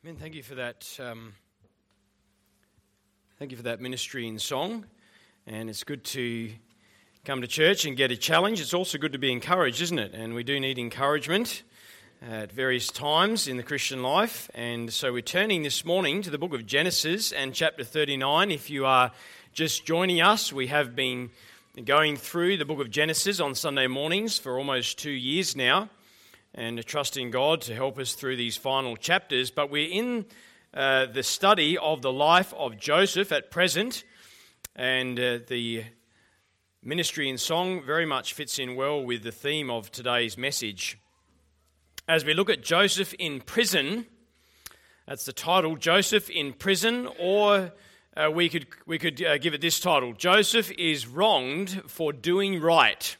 Amen. Thank you for that. Thank you for that ministry in song, and it's good to come to church and get a challenge. It's also good to be encouraged, isn't it? And we do need encouragement at various times in the Christian life. And so we're turning this morning to the book of Genesis and chapter 39. If you are just joining us, we have been going through the book of Genesis on Sunday mornings for almost 2 years now, and trusting God to help us through these final chapters. But we're in the study of the life of Joseph at present, and the ministry in song very much fits in well with the theme of today's message. As we look at Joseph in prison, that's the title, Joseph in prison, or we could give it this title, Joseph is wronged for doing right.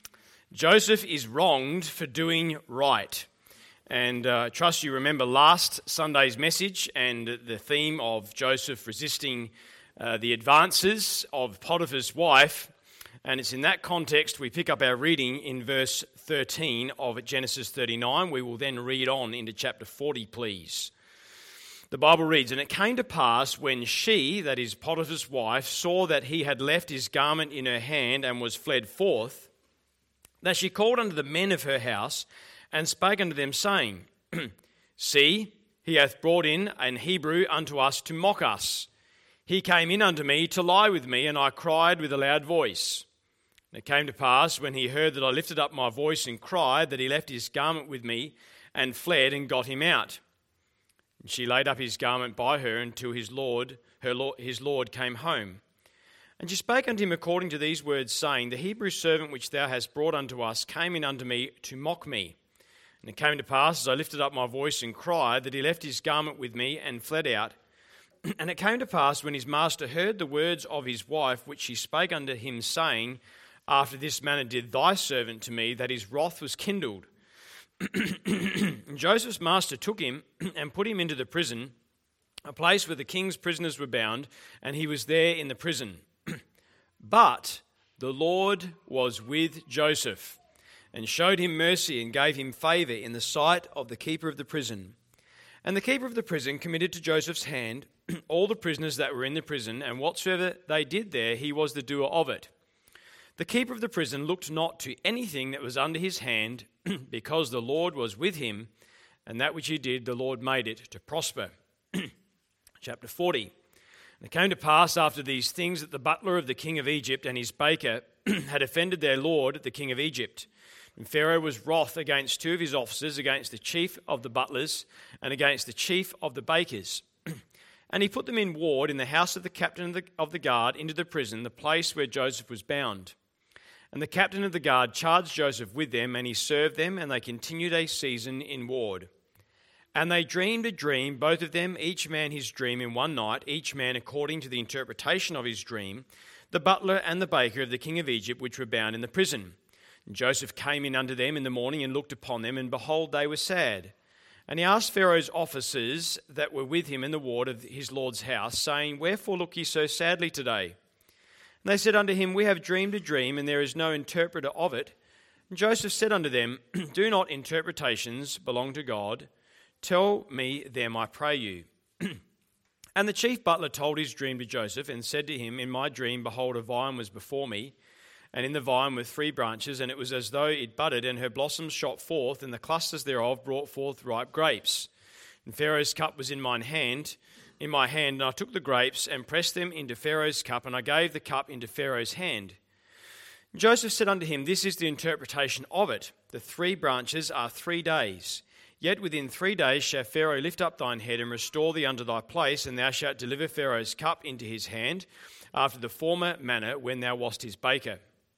Joseph is wronged for doing right. And I trust you remember last Sunday's message and the theme of Joseph resisting the advances of Potiphar's wife. And it's in that context we pick up our reading in verse 13 of Genesis 39. We will then read on into chapter 40, please. The Bible reads, "And it came to pass when she," that is Potiphar's wife, "saw that he had left his garment in her hand and was fled forth, that she called unto the men of her house, and spake unto them, saying, See, he hath brought in an Hebrew unto us to mock us. He came in unto me to lie with me, and I cried with a loud voice. And it came to pass, when he heard that I lifted up my voice and cried, that he left his garment with me, and fled, and got him out. And she laid up his garment by her until his Lord came home. And she spake unto him according to these words, saying, The Hebrew servant which thou hast brought unto us came in unto me to mock me. And it came to pass, as I lifted up my voice and cried, that he left his garment with me and fled out. And it came to pass, when his master heard the words of his wife, which she spake unto him, saying, After this manner did thy servant to me, that his wrath was kindled. And Joseph's master took him and put him into the prison, a place where the king's prisoners were bound, and he was there in the prison. But the Lord was with Joseph, and showed him mercy, and gave him favour in the sight of the keeper of the prison. And the keeper of the prison committed to Joseph's hand all the prisoners that were in the prison, and whatsoever they did there, he was the doer of it. The keeper of the prison looked not to anything that was under his hand, because the Lord was with him, and that which he did, the Lord made it to prosper." Chapter 40. And it came to pass after these things that the butler of the king of Egypt and his baker had offended their lord, the king of Egypt. And Pharaoh was wroth against two of his officers, against the chief of the butlers and against the chief of the bakers. And he put them in ward in the house of the captain of the guard into the prison, the place where Joseph was bound. And the captain of the guard charged Joseph with them, and he served them, and they continued a season in ward. And they dreamed a dream, both of them, each man his dream in one night, each man according to the interpretation of his dream, the butler and the baker of the king of Egypt, which were bound in the prison. And Joseph came in unto them in the morning and looked upon them, and behold, they were sad. And he asked Pharaoh's officers that were with him in the ward of his lord's house, saying, Wherefore look ye so sadly today? And they said unto him, We have dreamed a dream, and there is no interpreter of it. And Joseph said unto them, Do not interpretations belong to God? Tell me them, I pray you. And the chief butler told his dream to Joseph, and said to him, In my dream, behold, a vine was before me, and in the vine were 3 branches, and it was as though it budded, and her blossoms shot forth, and the clusters thereof brought forth ripe grapes. And Pharaoh's cup was in my hand, and I took the grapes, and pressed them into Pharaoh's cup, and I gave the cup into Pharaoh's hand. And Joseph said unto him, This is the interpretation of it. The 3 branches are 3 days. Yet within 3 days shall Pharaoh lift up thine head and restore thee unto thy place, and thou shalt deliver Pharaoh's cup into his hand, after the former manner when thou wast his butler.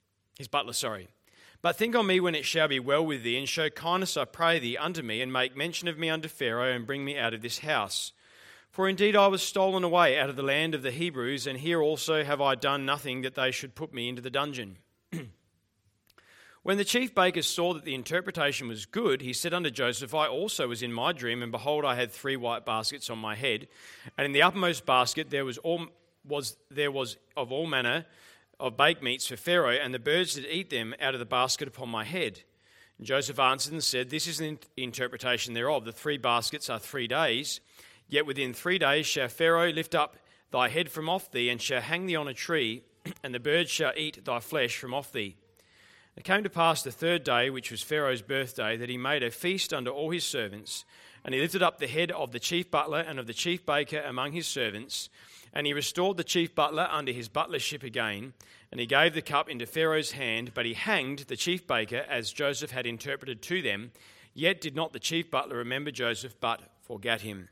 But think on me when it shall be well with thee, and show kindness, I pray thee, unto me, and make mention of me unto Pharaoh, and bring me out of this house. For indeed I was stolen away out of the land of the Hebrews, and here also have I done nothing that they should put me into the dungeon. When the chief baker saw that the interpretation was good, he said unto Joseph, I also was in my dream, and behold, I had 3 white baskets on my head, and in the uppermost basket there was of all manner of baked meats for Pharaoh, and the birds did eat them out of the basket upon my head. And Joseph answered and said, This is the interpretation thereof. The 3 baskets are 3 days. Yet within 3 days shall Pharaoh lift up thy head from off thee, and shall hang thee on a tree, and the birds shall eat thy flesh from off thee. It came to pass the 3rd day, which was Pharaoh's birthday, that he made a feast unto all his servants, and he lifted up the head of the chief butler and of the chief baker among his servants, and he restored the chief butler under his butlership again, and he gave the cup into Pharaoh's hand, but he hanged the chief baker as Joseph had interpreted to them, yet did not the chief butler remember Joseph, but forgat him.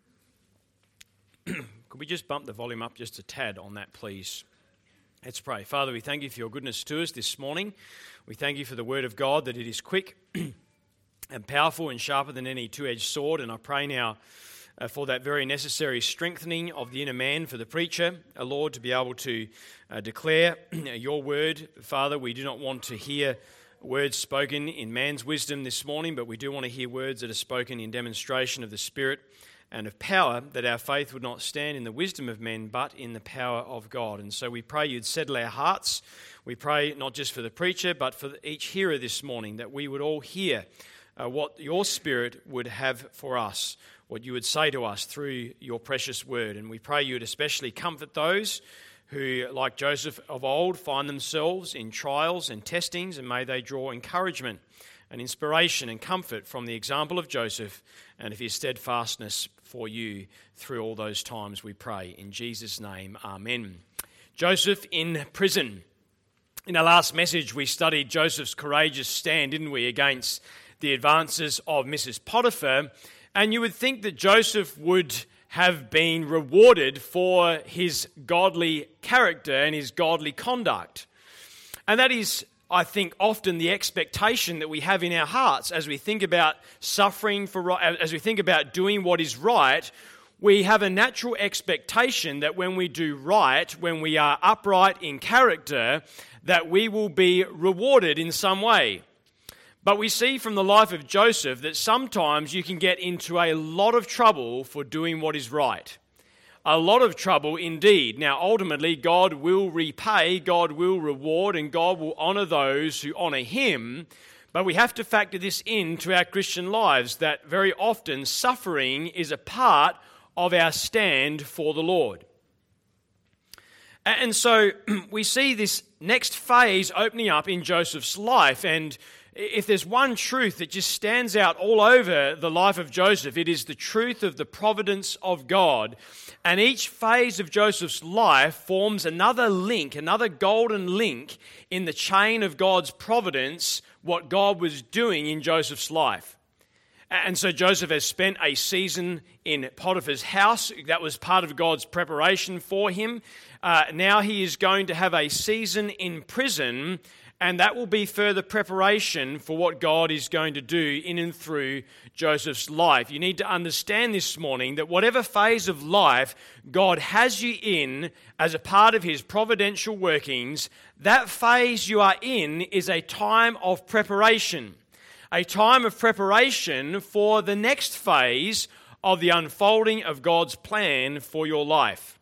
Could we just bump the volume up just a tad on that, please? Let's pray. Father, we thank you for your goodness to us this morning. We thank you for the word of God, that it is quick and powerful and sharper than any two-edged sword. And I pray now for that very necessary strengthening of the inner man for the preacher, Lord, to be able to declare your word. Father, we do not want to hear words spoken in man's wisdom this morning, but we do want to hear words that are spoken in demonstration of the Spirit and of power, that our faith would not stand in the wisdom of men, but in the power of God. And so we pray you'd settle our hearts. We pray not just for the preacher, but for each hearer this morning, that we would all hear what your Spirit would have for us, what you would say to us through your precious word. And we pray you would especially comfort those who, like Joseph of old, find themselves in trials and testings, and may they draw encouragement and inspiration and comfort from the example of Joseph and of his steadfastness for you through all those times, we pray. In Jesus' name, amen. Joseph in prison. In our last message, we studied Joseph's courageous stand, didn't we, against the advances of Mrs. Potiphar. And you would think that Joseph would have been rewarded for his godly character and his godly conduct. And that is, I think, often the expectation that we have in our hearts as we think about suffering as we think about doing what is right. We have a natural expectation that when we do right, when we are upright in character, that we will be rewarded in some way. But we see from the life of Joseph that sometimes you can get into a lot of trouble for doing what is right. A lot of trouble indeed. Now, ultimately, God will repay, God will reward, and God will honour those who honour him. But we have to factor this into our Christian lives, that very often suffering is a part of our stand for the Lord. And so we see this next phase opening up in Joseph's life. And if there's one truth that just stands out all over the life of Joseph, it is the truth of the providence of God. And each phase of Joseph's life forms another link, another golden link in the chain of God's providence, what God was doing in Joseph's life. And so Joseph has spent a season in Potiphar's house. That was part of God's preparation for him. Now he is going to have a season in prison, and that will be further preparation for what God is going to do in and through Joseph's life. You need to understand this morning that whatever phase of life God has you in as a part of his providential workings, that phase you are in is a time of preparation. A time of preparation for the next phase of the unfolding of God's plan for your life.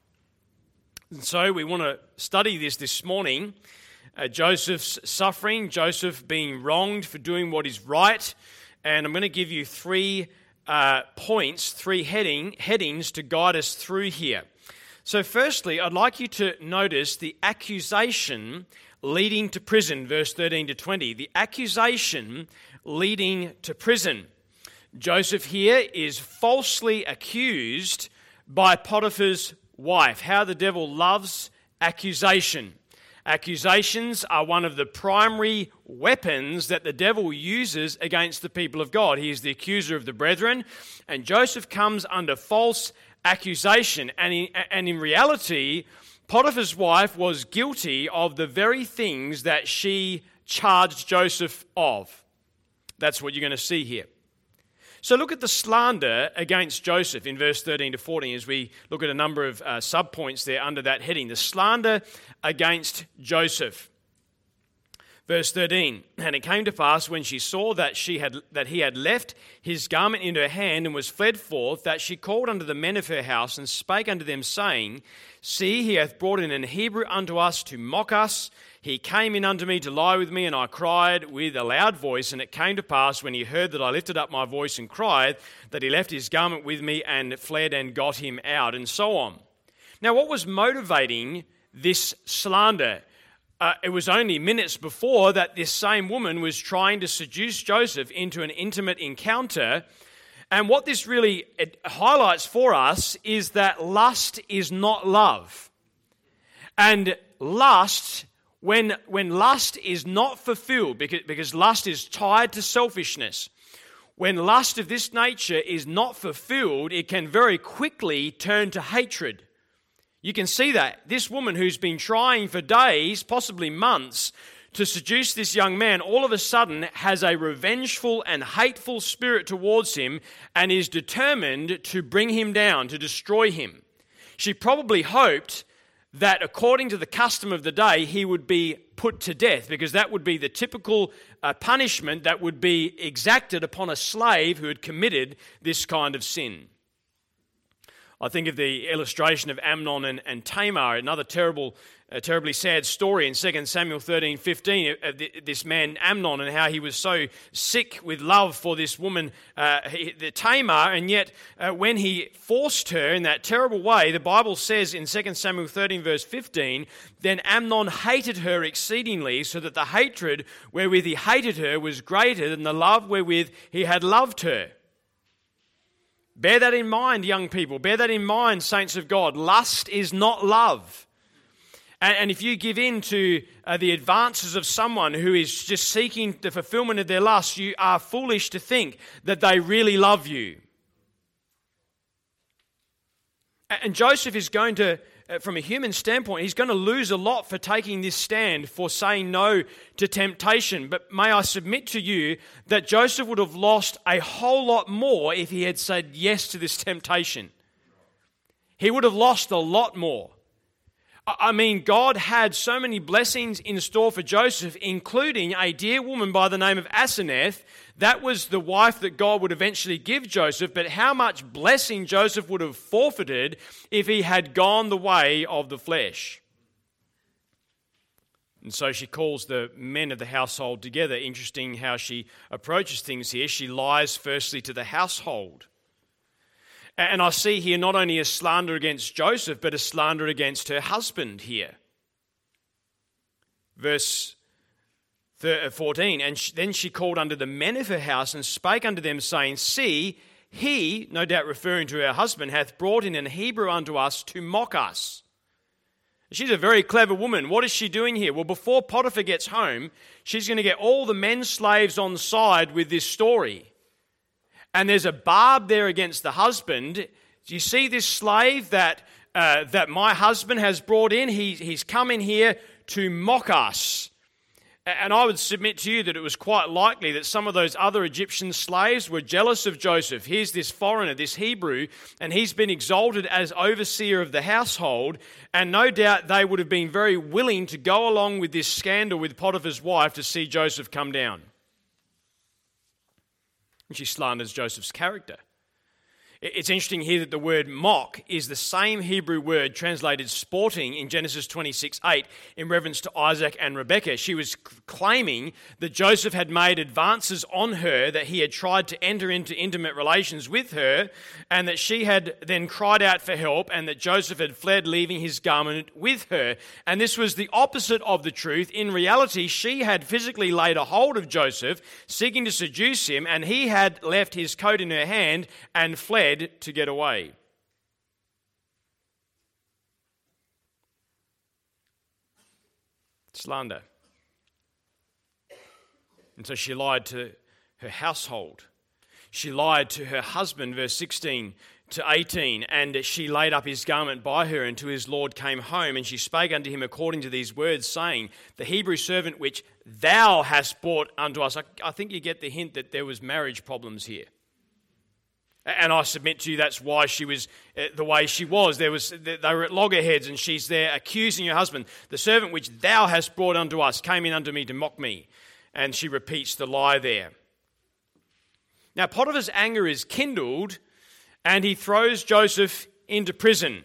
And so we want to study this morning. Joseph's suffering, Joseph being wronged for doing what is right. And I'm going to give you 3 points, 3 headings to guide us through here. So firstly, I'd like you to notice the accusation leading to prison, verse 13 to 20. The accusation leading to prison. Joseph here is falsely accused by Potiphar's wife. How the devil loves accusation. Accusations are one of the primary weapons that the devil uses against the people of God. He is the accuser of the brethren, and Joseph comes under false accusation. And in reality, Potiphar's wife was guilty of the very things that she charged Joseph of. That's what you're going to see here. So look at the slander against Joseph in verse 13 to 14 as we look at a number of sub-points there under that heading. The slander against Joseph. Verse 13, and it came to pass when she saw that he had left his garment in her hand and was fled forth, that she called unto the men of her house and spake unto them, saying, See, he hath brought in an Hebrew unto us to mock us. He came in unto me to lie with me, and I cried with a loud voice. And it came to pass, when he heard that I lifted up my voice and cried, that he left his garment with me and fled and got him out, and so on. Now, what was motivating this slander? It was only minutes before that this same woman was trying to seduce Joseph into an intimate encounter. And what this really highlights for us is that lust is not love. And lust, when lust is not fulfilled, because lust is tied to selfishness, when lust of this nature is not fulfilled, it can very quickly turn to hatred. You can see that. This woman who's been trying for days, possibly months, to seduce this young man, all of a sudden has a revengeful and hateful spirit towards him and is determined to bring him down, to destroy him. She probably hoped that according to the custom of the day, he would be put to death, because that would be the typical punishment that would be exacted upon a slave who had committed this kind of sin. I think of the illustration of Amnon and Tamar, another terribly sad story in 2 Samuel 13:15, this man Amnon, and how he was so sick with love for this woman, Tamar, and yet when he forced her in that terrible way, the Bible says in 2 Samuel 13 verse 15, then Amnon hated her exceedingly, so that the hatred wherewith he hated her was greater than the love wherewith he had loved her. Bear that in mind, young people. Bear that in mind, saints of God. Lust is not love. And if you give in to the advances of someone who is just seeking the fulfillment of their lust, you are foolish to think that they really love you. And Joseph is going to, from a human standpoint, he's going to lose a lot for taking this stand, for saying no to temptation. But may I submit to you that Joseph would have lost a whole lot more if he had said yes to this temptation. He would have lost a lot more. I mean, God had so many blessings in store for Joseph, including a dear woman by the name of Asenath. That was the wife that God would eventually give Joseph, but how much blessing Joseph would have forfeited if he had gone the way of the flesh. And so she calls the men of the household together. Interesting how she approaches things here. She lies firstly to the household. And I see here not only a slander against Joseph, but a slander against her husband here. Verse 14, and then she called unto the men of her house and spake unto them, saying, See, he, no doubt referring to her husband, hath brought in an Hebrew unto us to mock us. She's a very clever woman. What is she doing here? Well, before Potiphar gets home, she's going to get all the men slaves on side with this story. And there's a barb there against the husband. Do you see this slave that my husband has brought in? He's come in here to mock us. And I would submit to you that it was quite likely that some of those other Egyptian slaves were jealous of Joseph. Here's this foreigner, this Hebrew, and he's been exalted as overseer of the household. And no doubt they would have been very willing to go along with this scandal with Potiphar's wife to see Joseph come down. And she slanders Joseph's character. It's interesting here that the word mock is the same Hebrew word translated sporting in Genesis 26:8 in reference to Isaac and Rebekah. She was claiming that Joseph had made advances on her, that he had tried to enter into intimate relations with her, and that she had then cried out for help, and that Joseph had fled, leaving his garment with her. And this was the opposite of the truth. In reality, she had physically laid a hold of Joseph, seeking to seduce him, and he had left his coat in her hand and fled to get away. Slander. And so she lied to her household. She lied to her husband, verse 16 to 18, and she laid up his garment by her until his Lord came home, and she spake unto him according to these words, saying, The Hebrew servant which thou hast brought unto us. I think you get the hint that there was marriage problems here. And I submit to you that's why she was the way she was. They were at loggerheads, and she's there accusing her husband. The servant which thou hast brought unto us came in unto me to mock me. And she repeats the lie there. Now Potiphar's anger is kindled, and he throws Joseph into prison.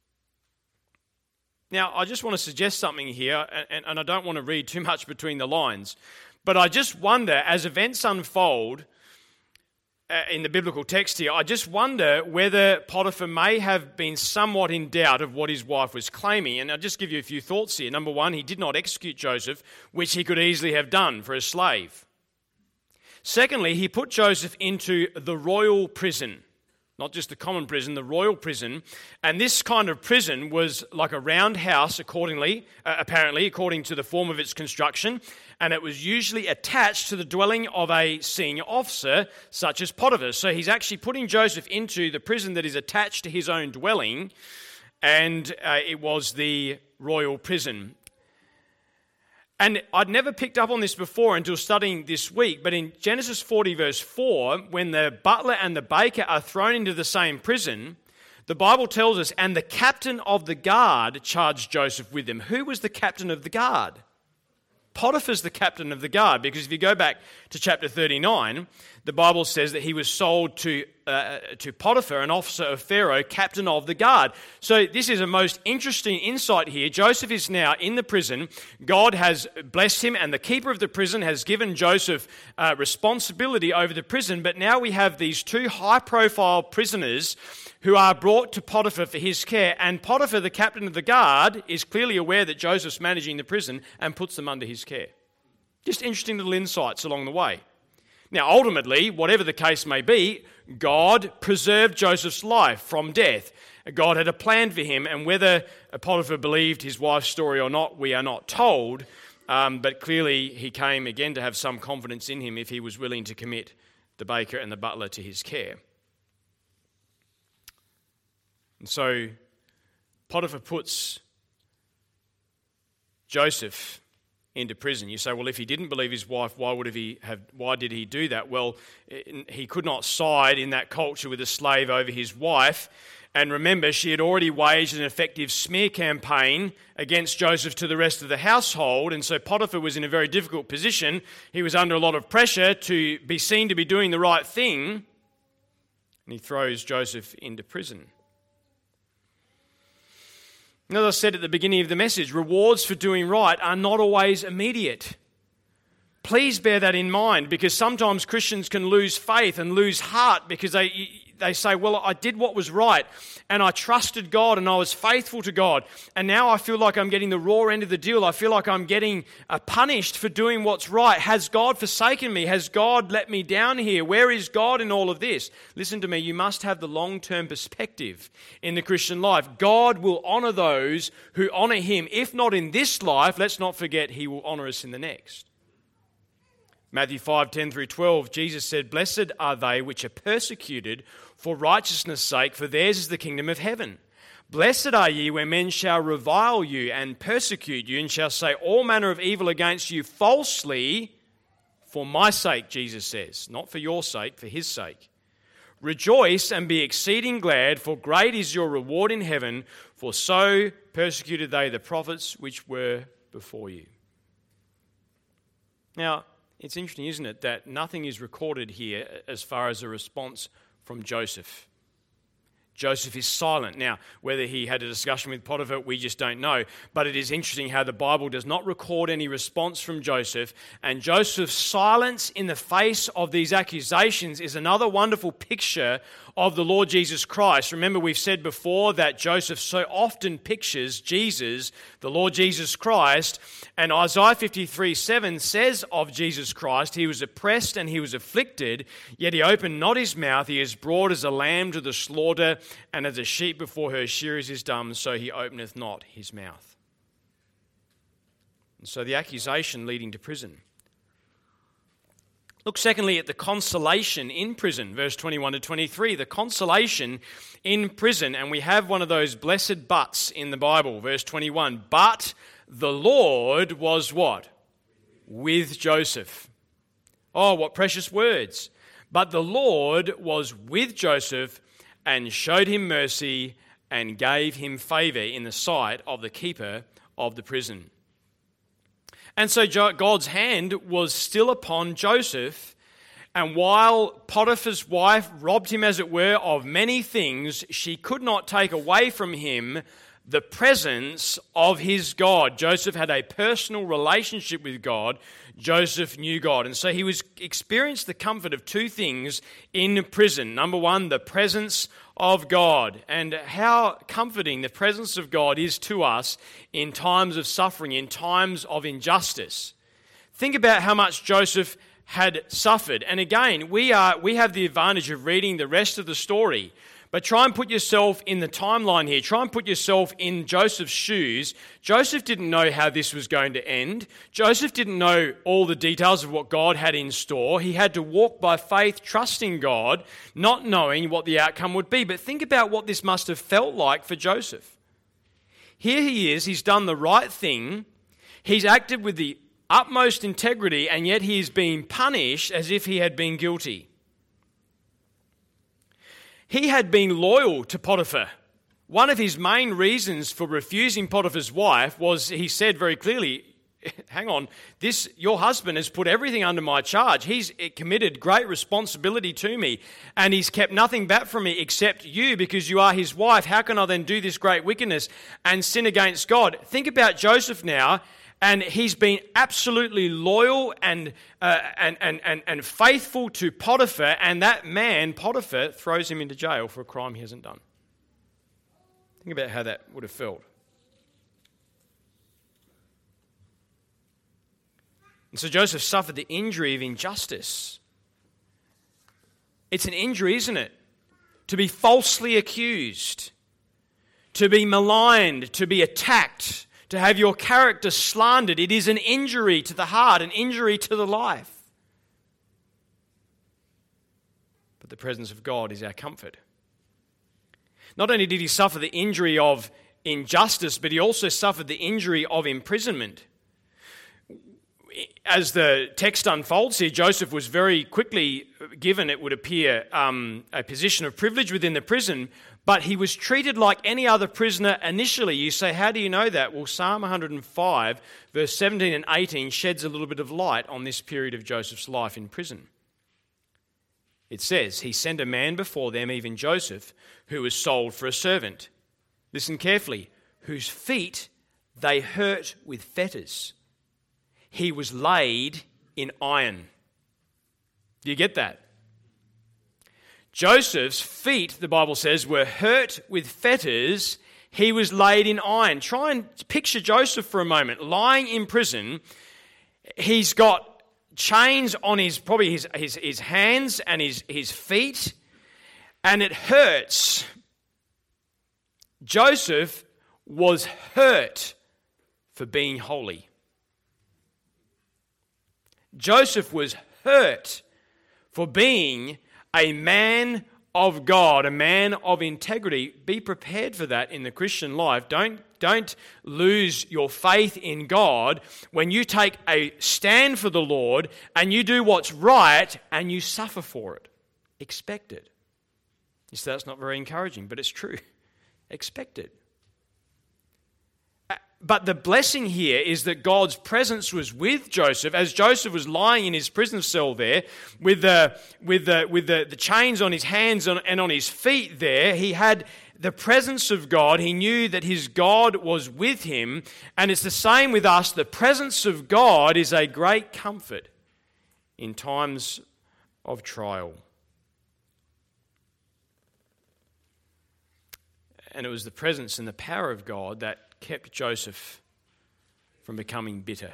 Now I just want to suggest something here, and I don't want to read too much between the lines, but I just wonder, as events unfold in the biblical text here, I just wonder whether Potiphar may have been somewhat in doubt of what his wife was claiming. And I'll just give you a few thoughts here. Number one, he did not execute Joseph, which he could easily have done for a slave. Secondly, he put Joseph into the royal prison, not just the common prison, the royal prison. And this kind of prison was like a round house, apparently, according to the form of its construction. And it was usually attached to the dwelling of a senior officer, such as Potiphar. So he's actually putting Joseph into the prison that is attached to his own dwelling, and it was the royal prison. And I'd never picked up on this before until studying this week, but in Genesis 40 verse 4, when the butler and the baker are thrown into the same prison, the Bible tells us, and the captain of the guard charged Joseph with them. Who was the captain of the guard? Potiphar's the captain of the guard, because if you go back to chapter 39, the Bible says that he was sold to Potiphar, an officer of Pharaoh, captain of the guard. So this is a most interesting insight here. Joseph is now in the prison. God has blessed him, and the keeper of the prison has given Joseph responsibility over the prison. But now we have these two high-profile prisoners who are brought to Potiphar for his care. And Potiphar, the captain of the guard, is clearly aware that Joseph's managing the prison and puts them under his care. Just interesting little insights along the way. Now, ultimately, whatever the case may be, God preserved Joseph's life from death. God had a plan for him, and whether Potiphar believed his wife's story or not, we are not told. But clearly, he came again to have some confidence in him if he was willing to commit the baker and the butler to his care. And so Potiphar puts Joseph into prison. You say, well, if he didn't believe his wife, why did he do that? Well, he could not side in that culture with a slave over his wife. And remember, she had already waged an effective smear campaign against Joseph to the rest of the household. And so Potiphar was in a very difficult position. He was under a lot of pressure to be seen to be doing the right thing. And he throws Joseph into prison. And as I said at the beginning of the message, rewards for doing right are not always immediate. Please bear that in mind, because sometimes Christians can lose faith and lose heart because they say, well, I did what was right and I trusted God and I was faithful to God, and now I feel like I'm getting the raw end of the deal. I feel like I'm getting punished for doing what's right. Has God forsaken me? Has God let me down here? Where is God in all of this? Listen to me, you must have the long-term perspective in the Christian life. God will honour those who honour him. If not in this life, let's not forget he will honour us in the next. Matthew 5:10-12, Jesus said, "Blessed are they which are persecuted for righteousness' sake, for theirs is the kingdom of heaven. Blessed are ye when men shall revile you and persecute you, and shall say all manner of evil against you falsely, for my sake," Jesus says, not for your sake, for his sake. "Rejoice and be exceeding glad, for great is your reward in heaven, for so persecuted they the prophets which were before you." Now, it's interesting, isn't it, that nothing is recorded here as far as a response from Joseph. Joseph is silent. Now, whether he had a discussion with Potiphar, we just don't know. But it is interesting how the Bible does not record any response from Joseph. And Joseph's silence in the face of these accusations is another wonderful picture of the Lord Jesus Christ. Remember, we've said before that Joseph so often pictures Jesus, the Lord Jesus Christ. And Isaiah 53:7 says of Jesus Christ, "He was oppressed and he was afflicted, yet he opened not his mouth. He is brought as a lamb to the slaughter, and as a sheep before her shearers is dumb, so he openeth not his mouth." And so the accusation leading to prison. Look secondly at the consolation in prison, verse 21-23. The consolation in prison, and we have one of those blessed buts in the Bible, verse 21. "But the Lord was" what? "With Joseph." Oh, what precious words. But the Lord was with Joseph and showed him mercy and gave him favor in the sight of the keeper of the prison. And so God's hand was still upon Joseph, and while Potiphar's wife robbed him, as it were, of many things, she could not take away from him the presence of his God. Joseph had a personal relationship with God. Joseph knew God. And so he experienced the comfort of two things in prison. Number one, the presence of God, and how comforting the presence of God is to us in times of suffering, in times of injustice. Think about how much Joseph had suffered. And again, we have the advantage of reading the rest of the story. But try and put yourself in the timeline here. Try and put yourself in Joseph's shoes. Joseph didn't know how this was going to end. Joseph didn't know all the details of what God had in store. He had to walk by faith, trusting God, not knowing what the outcome would be. But think about what this must have felt like for Joseph. Here he is, he's done the right thing. He's acted with the utmost integrity, and yet he is being punished as if he had been guilty. He had been loyal to Potiphar. One of his main reasons for refusing Potiphar's wife was he said very clearly, hang on, your husband has put everything under my charge. He's committed great responsibility to me, and he's kept nothing back from me except you, because you are his wife. How can I then do this great wickedness and sin against God? Think about Joseph now. And he's been absolutely loyal and faithful to Potiphar, and that man, Potiphar, throws him into jail for a crime he hasn't done. Think about how that would have felt. And so Joseph suffered the injury of injustice. It's an injury, isn't it? To be falsely accused, to be maligned, to be attacked, to have your character slandered. It is an injury to the heart, an injury to the life. But the presence of God is our comfort. Not only did he suffer the injury of injustice, but he also suffered the injury of imprisonment. As the text unfolds here, Joseph was very quickly given, it would appear, a position of privilege within the prison, but he was treated like any other prisoner initially. You say, how do you know that? Well, Psalm 105, verse 17 and 18 sheds a little bit of light on this period of Joseph's life in prison. It says, he sent a man before them, even Joseph, who was sold for a servant. Listen carefully. Whose feet they hurt with fetters. He was laid in iron. Do you get that? Joseph's feet, the Bible says, were hurt with fetters. He was laid in iron. Try and picture Joseph for a moment, lying in prison. He's got chains on his hands and his feet, and it hurts. Joseph was hurt for being holy. Joseph was hurt for being a man of God, a man of integrity. Be prepared for that in the Christian life. Don't lose your faith in God when you take a stand for the Lord and you do what's right and you suffer for it. Expect it. You say that's not very encouraging, but it's true. Expect it. But the blessing here is that God's presence was with Joseph as Joseph was lying in his prison cell there with the chains on his hands and on his feet there. He had the presence of God. He knew that his God was with him. And it's the same with us. The presence of God is a great comfort in times of trial. And it was the presence and the power of God that kept Joseph from becoming bitter.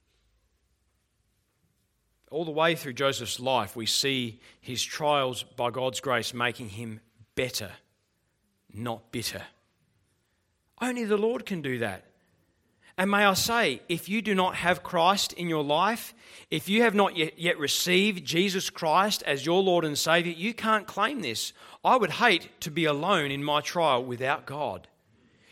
All the way through Joseph's life, we see his trials by God's grace making him better, not bitter. Only the Lord can do that. And may I say, if you do not have Christ in your life, if you have not yet received Jesus Christ as your Lord and Saviour, you can't claim this. I would hate to be alone in my trial without God.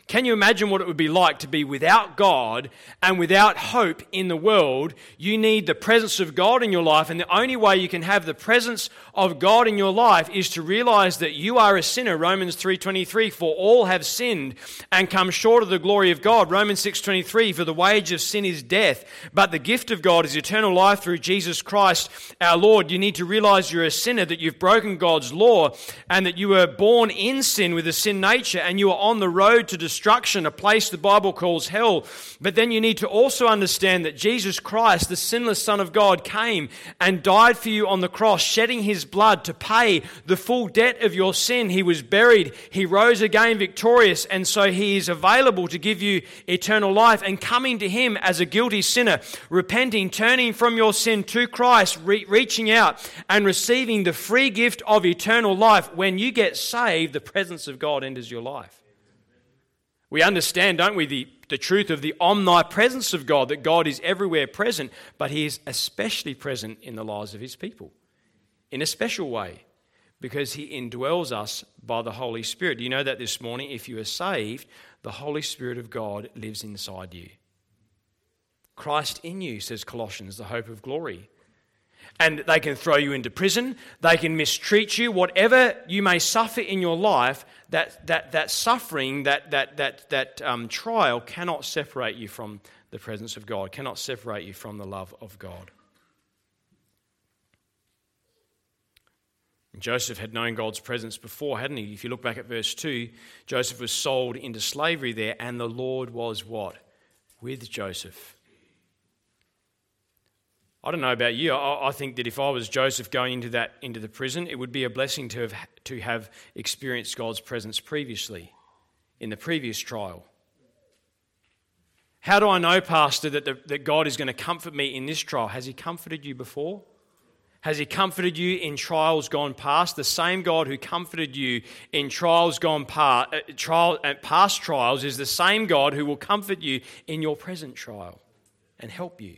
Can you imagine what it would be like to be without God and without hope in the world? You need the presence of God in your life, and the only way you can have the presence of God in your life is to realize that you are a sinner. Romans 3:23, for all have sinned and come short of the glory of God. Romans 6:23, for the wage of sin is death, but the gift of God is eternal life through Jesus Christ our Lord. You need to realize you're a sinner, that you've broken God's law, and that you were born in sin with a sin nature, and you are on the road to destruction, a place the Bible calls hell. But then you need to also understand that Jesus Christ, the sinless Son of God, came and died for you on the cross, shedding his blood to pay the full debt of your sin. He was buried, he rose again victorious, and so he is available to give you eternal life. And coming to him as a guilty sinner, repenting, turning from your sin to Christ, reaching out and receiving the free gift of eternal life. When you get saved, the presence of God enters your life. We understand, don't we, the truth of the omnipresence of God, that God is everywhere present, but he is especially present in the lives of his people in a special way because he indwells us by the Holy Spirit. You know that this morning, if you are saved, the Holy Spirit of God lives inside you. Christ in you, says Colossians, the hope of glory. And they can throw you into prison, they can mistreat you, whatever you may suffer in your life, that suffering, that trial cannot separate you from the presence of God, cannot separate you from the love of God. And Joseph had known God's presence before, hadn't he? If you look back at verse 2, Joseph was sold into slavery there, and the Lord was what? With Joseph. I don't know about you. I think that if I was Joseph going into the prison, it would be a blessing to have experienced God's presence previously, in the previous trial. How do I know, Pastor, that God is going to comfort me in this trial? Has he comforted you before? Has he comforted you in trials gone past? The same God who comforted you in trials gone past, past trials, is the same God who will comfort you in your present trial and help you.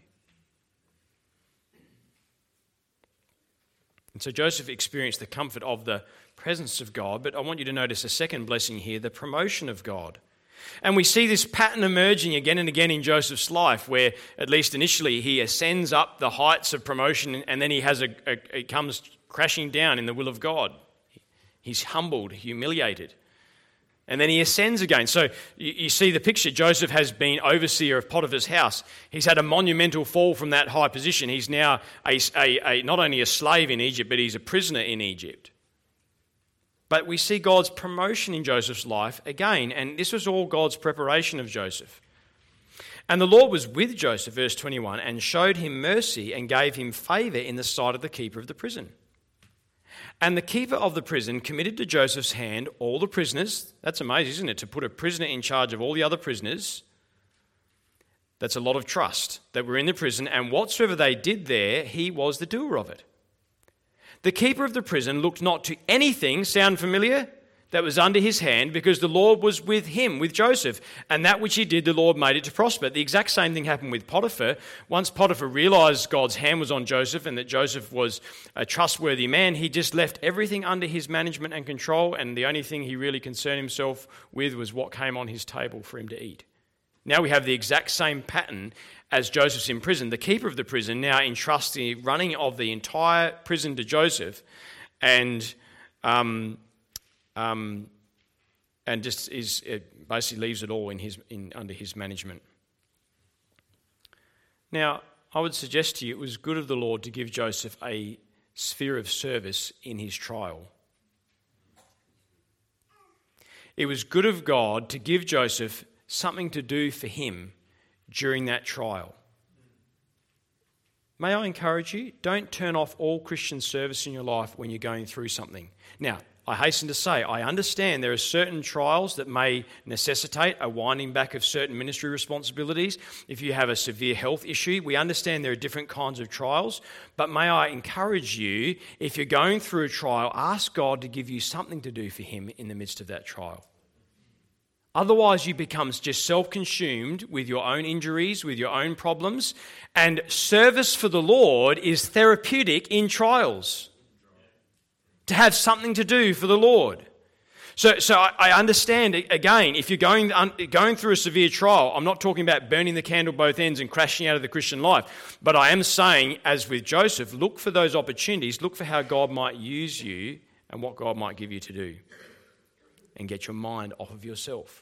And so Joseph experienced the comfort of the presence of God, but I want you to notice a second blessing here, the promotion of God. And we see this pattern emerging again and again in Joseph's life, where at least initially he ascends up the heights of promotion, and then he comes crashing down in the will of God. He's humbled, humiliated. And then he ascends again. So you see the picture. Joseph has been overseer of Potiphar's house. He's had a monumental fall from that high position. He's now not only a slave in Egypt, but he's a prisoner in Egypt. But we see God's promotion in Joseph's life again, and this was all God's preparation of Joseph. And the Lord was with Joseph, verse 21, and showed him mercy and gave him favour in the sight of the keeper of the prison. And the keeper of the prison committed to Joseph's hand all the prisoners. That's amazing, isn't it? To put a prisoner in charge of all the other prisoners. That's a lot of trust that were in the prison. And whatsoever they did there, he was the doer of it. The keeper of the prison looked not to anything, sound familiar, that was under his hand, because the Lord was with him, with Joseph. And that which he did, the Lord made it to prosper. The exact same thing happened with Potiphar. Once Potiphar realized God's hand was on Joseph and that Joseph was a trustworthy man, he just left everything under his management and control, and the only thing he really concerned himself with was what came on his table for him to eat. Now we have the exact same pattern as Joseph's in prison. The keeper of the prison now entrusts the running of the entire prison to Joseph, and just basically leaves it all under his management. Now, I would suggest to you it was good of the Lord to give Joseph a sphere of service in his trial. It was good of God to give Joseph something to do for him during that trial. May I encourage you, don't turn off all Christian service in your life when you're going through something. Now, I hasten to say, I understand there are certain trials that may necessitate a winding back of certain ministry responsibilities. If you have a severe health issue, we understand there are different kinds of trials. But may I encourage you, if you're going through a trial, ask God to give you something to do for him in the midst of that trial. Otherwise, you become just self-consumed with your own injuries, with your own problems. And service for the Lord is therapeutic in trials. To have something to do for the Lord. So I understand, again, if you're going through a severe trial, I'm not talking about burning the candle both ends and crashing out of the Christian life. But I am saying, as with Joseph, look for those opportunities, look for how God might use you and what God might give you to do. And get your mind off of yourself.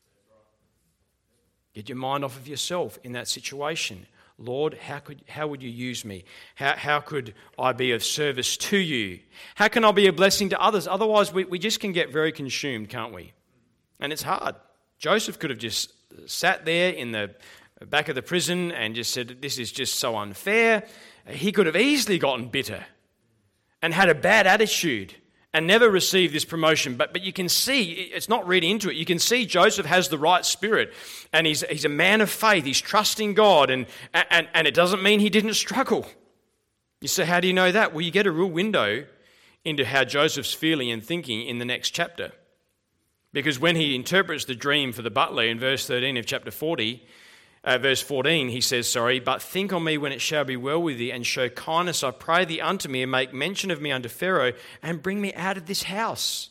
Get your mind off of yourself in that situation. Lord, how would you use me? How could I be of service to you? How can I be a blessing to others? Otherwise, we just can get very consumed, can't we? And it's hard. Joseph could have just sat there in the back of the prison and just said, this is just so unfair. He could have easily gotten bitter and had a bad attitude and never received this promotion. But you can see, it's not reading into it, you can see Joseph has the right spirit and he's a man of faith, he's trusting God, and it doesn't mean he didn't struggle. You say, how do you know that? Well, you get a real window into how Joseph's feeling and thinking in the next chapter. Because when he interprets the dream for the butler in verse 13 of chapter 40, verse 14, he says, but think on me when it shall be well with thee, and show kindness, I pray thee, unto me, and make mention of me unto Pharaoh, and bring me out of this house.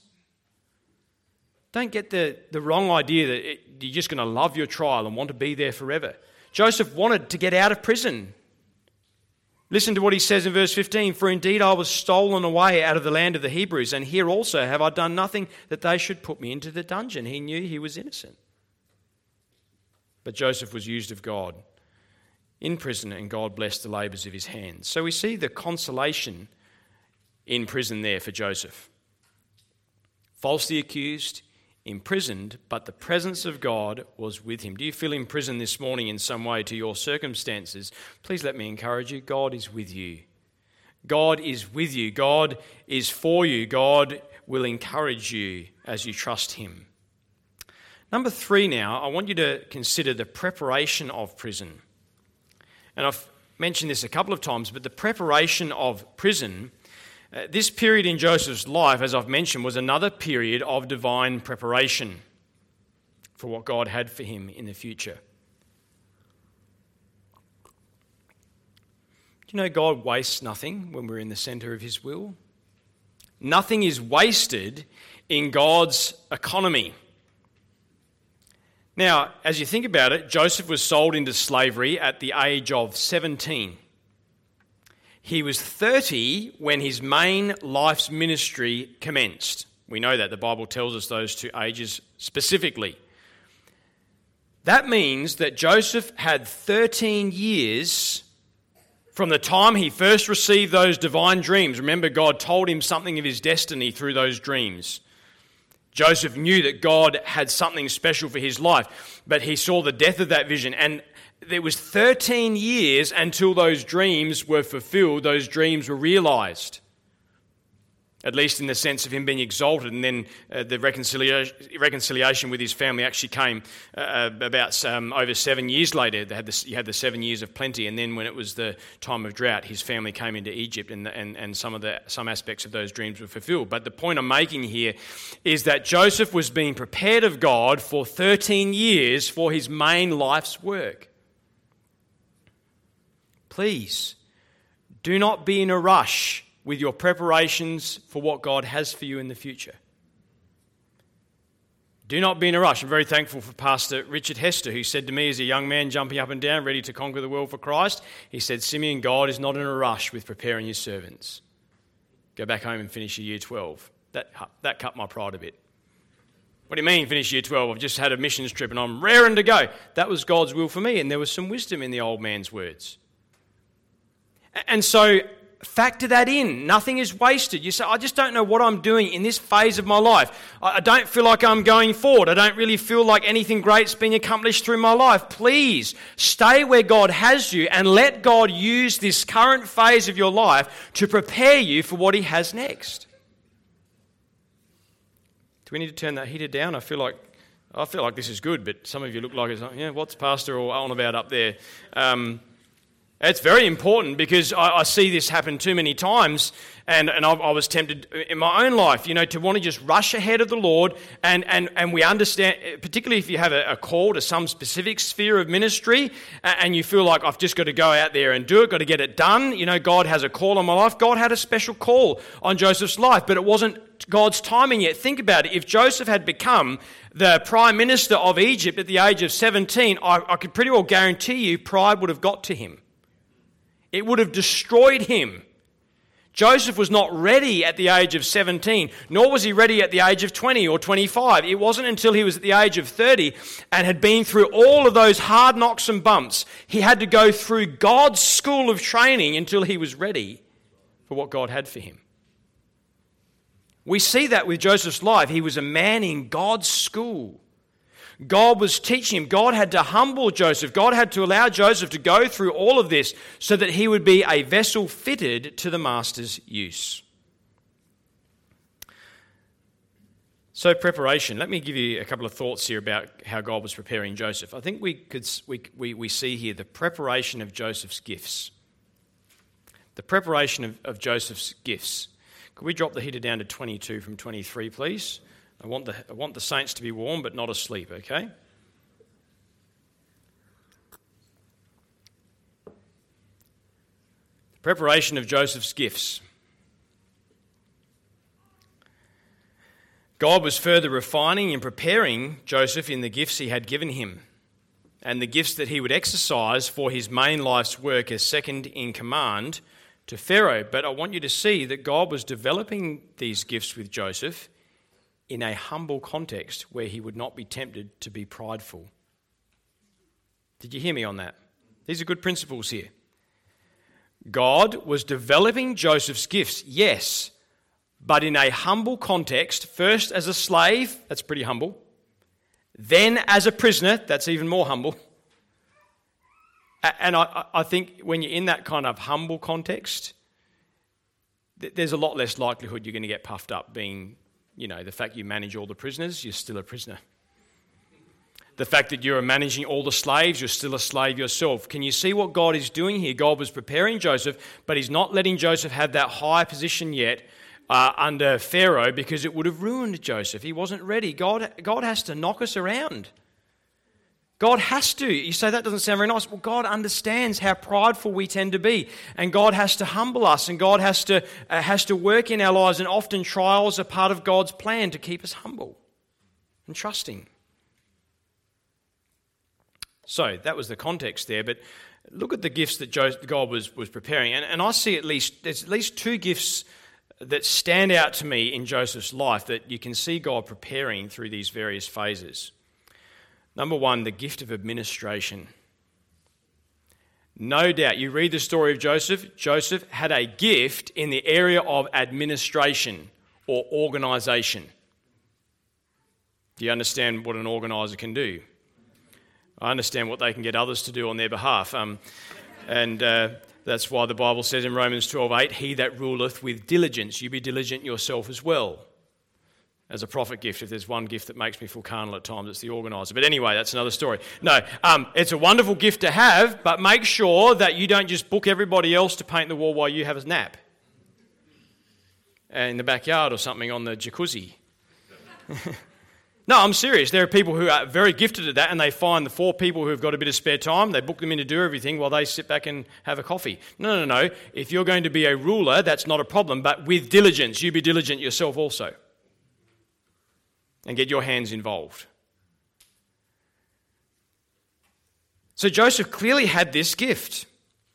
Don't get the wrong idea that you're just going to love your trial and want to be there forever. Joseph wanted to get out of prison. Listen to what he says in verse 15, for indeed I was stolen away out of the land of the Hebrews, and here also have I done nothing that they should put me into the dungeon. He knew he was innocent. But Joseph was used of God in prison, and God blessed the labours of his hands. So we see the consolation in prison there for Joseph. Falsely accused, imprisoned, but the presence of God was with him. Do you feel in prison this morning in some way to your circumstances? Please let me encourage you. God is with you. God is with you. God is for you. God will encourage you as you trust him. Number 3 now, I want you to consider the preparation of prison. And I've mentioned this a couple of times, but the preparation of prison, this period in Joseph's life, as I've mentioned, was another period of divine preparation for what God had for him in the future. Do you know God wastes nothing when we're in the centre of his will? Nothing is wasted in God's economy. Now, as you think about it, Joseph was sold into slavery at the age of 17. He was 30 when his main life's ministry commenced. We know that. The Bible tells us those 2 ages specifically. That means that Joseph had 13 years from the time he first received those divine dreams. Remember, God told him something of his destiny through those dreams. Joseph knew that God had something special for his life, but he saw the death of that vision. And there was 13 years until those dreams were fulfilled, those dreams were realised. At least in the sense of him being exalted, and then the reconciliation with his family actually came about over 7 years later. You had the 7 years of plenty, and then when it was the time of drought, his family came into Egypt, and some aspects of those dreams were fulfilled. But the point I'm making here is that Joseph was being prepared of God for 13 years for his main life's work. Please, do not be in a rush with your preparations for what God has for you in the future. Do not be in a rush. I'm very thankful for Pastor Richard Hester, who said to me as a young man jumping up and down, ready to conquer the world for Christ, he said, Simeon, God is not in a rush with preparing his servants. Go back home and finish your year 12. That cut my pride a bit. What do you mean finish year 12? I've just had a missions trip and I'm raring to go. That was God's will for me, and there was some wisdom in the old man's words. And so factor that in. Nothing is wasted. You say, I just don't know what I'm doing in this phase of my life. I don't feel like I'm going forward. I don't really feel like anything great's been accomplished through my life. Please stay where God has you and let God use this current phase of your life to prepare you for what he has next. Do we need to turn that heater down? I feel like this is good, but some of you look like it's like, yeah, what's Pastor all on about up there? It's very important because I see this happen too many times, and I was tempted in my own life, to want to just rush ahead of the Lord, and we understand, particularly if you have a call to some specific sphere of ministry, and you feel like I've just got to go out there and do it, got to get it done. God has a call on my life. God had a special call on Joseph's life, but it wasn't God's timing yet. Think about it. If Joseph had become the prime minister of Egypt at the age of 17, I could pretty well guarantee you pride would have got to him. It would have destroyed him. Joseph was not ready at the age of 17, nor was he ready at the age of 20 or 25. It wasn't until he was at the age of 30 and had been through all of those hard knocks and bumps, he had to go through God's school of training until he was ready for what God had for him. We see that with Joseph's life. He was a man in God's school. God was teaching him. God had to humble Joseph. God had to allow Joseph to go through all of this so that he would be a vessel fitted to the master's use. So preparation. Let me give you a couple of thoughts here about how God was preparing Joseph. I think we see here the preparation of Joseph's gifts. The preparation of Joseph's gifts. Could we drop the heater down to 22 from 23, please? I want the saints to be warm but not asleep, okay? Preparation of Joseph's gifts. God was further refining and preparing Joseph in the gifts he had given him and the gifts that he would exercise for his main life's work as second in command to Pharaoh. But I want you to see that God was developing these gifts with Joseph in a humble context where he would not be tempted to be prideful. Did you hear me on that? These are good principles here. God was developing Joseph's gifts, yes, but in a humble context, first as a slave, that's pretty humble, then as a prisoner, that's even more humble. And I think when you're in that kind of humble context, there's a lot less likelihood you're going to get puffed up being, the fact you manage all the prisoners, you're still a prisoner. The fact that you're managing all the slaves, you're still a slave yourself. Can you see what God is doing here? God was preparing Joseph, but he's not letting Joseph have that high position yet under Pharaoh because it would have ruined Joseph. He wasn't ready. God has to knock us around. God has to. You say that doesn't sound very nice. Well, God understands how prideful we tend to be, and God has to humble us, and God has to work in our lives, and often trials are part of God's plan to keep us humble and trusting. So that was the context there, but look at the gifts that God was preparing, and I see there's at least two gifts that stand out to me in Joseph's life that you can see God preparing through these various phases. Number one, the gift of administration. No doubt, you read the story of Joseph. Joseph had a gift in the area of administration or organisation. Do you understand what an organiser can do? I understand what they can get others to do on their behalf. That's why the Bible says in Romans 12:8, he that ruleth with diligence, you be diligent yourself as well. As a prophet gift, if there's one gift that makes me feel carnal at times, it's the organiser. But anyway, that's another story. No, it's a wonderful gift to have, but make sure that you don't just book everybody else to paint the wall while you have a nap. In the backyard or something on the jacuzzi. No, I'm serious. There are people who are very gifted at that, and they find the four people who have got a bit of spare time, they book them in to do everything while they sit back and have a coffee. No. If you're going to be a ruler, that's not a problem, but with diligence, you be diligent yourself also. And get your hands involved. So Joseph clearly had this gift.